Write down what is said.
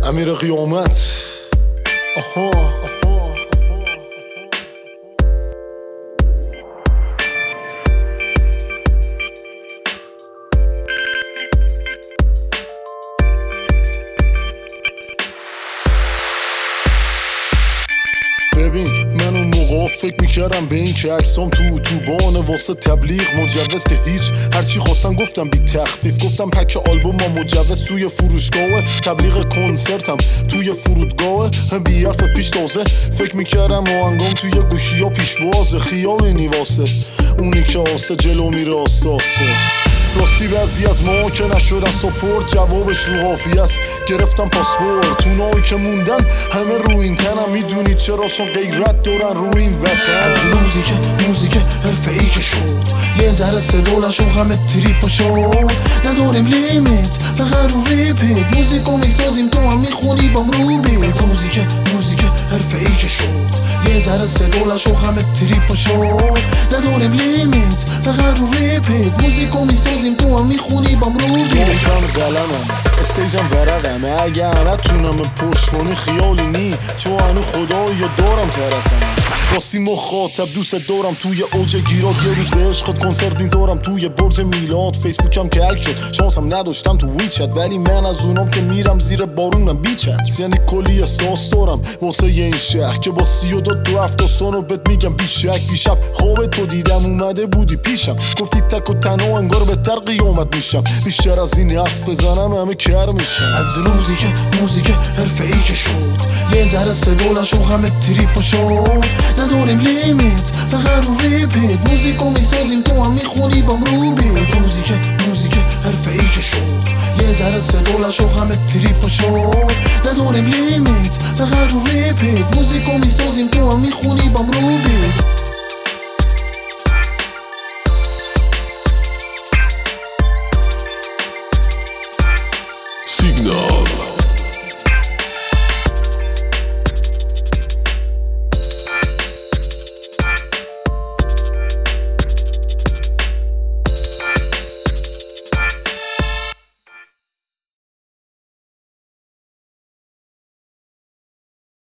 امیر قیامت. آها ببین من اون موقع فکر میکردم به این که عکسام تو اتوبان واسه تبلیغ مجوز که هیچ، هرچی خواستم گفتم بی تخفیف، گفتم پک آلبوم ما مجوز توی فروشگاه، تبلیغ کنسرتم توی فرودگاه، بی حرف پیش تازه فکر میکردم آهنگام توی گوشی ها پیشوازه، خیال نیواسه اونی که آسه جلو میره آساسه. راستی بعضی از ما که نشدن سپورت جوابش رو حافی است، گرفتم پاسپورت. اونایی که موندن همه رو این تنم، میدونید چرا؟ چون غیرت دارن رو این وطن. از روزی که موزیک حرفه‌ای که شد یه ذره صدولشون همه تریپ شد، نداریم لیمیت فقط رو ریپیت، موزیکو میسازیم تو هم میخونی بام رو بیت. روزی که موزیک حرفه‌ای که شد یه ذره صدولشون همه تریپ شد، نداریم لیمیت فقط رو ریپیت، موزیکو میسازیم تو هم میخونی بام رو بیت. گفتم قلمم استیجم ورقمه، اگه نتونم پشت کنی خیالی نی، چون هنو خدایی دارم طرفم. راستی مخاطب دوست دارم توی اوج گیرات، یه روز به عشقت کنسرت میذارم توی برج میلاد. فیسبوکم که هک شد، شانسم نداشتم تو ویچت، ولی من از اونام که میرم زیر بارونم بیچت. یعنی کلی احساس دارم واسه این شهر که با 32 داستانو بهت میگم بیشک. دیشب خواب تو دیدم اومده بودی پیشم، گفتی تک و تنها انگار بهتر قیامت میشم، بیشتر از این حرف بزنم همه کر میشم. از روزی که موزیک حرفه‌ای که شد یه ذره صدولشون همه تریپ شد، نداریم لیمیت فقط رو ریپیت، موزیکو میسازیم تو هم میخونی بام رو بیت. روزی که موزیک حرفه‌ای که شد یه ذره صدولشون همه تریپ شد، نداریم لیمیت فقط رو ریپیت، موزیکو میسازیم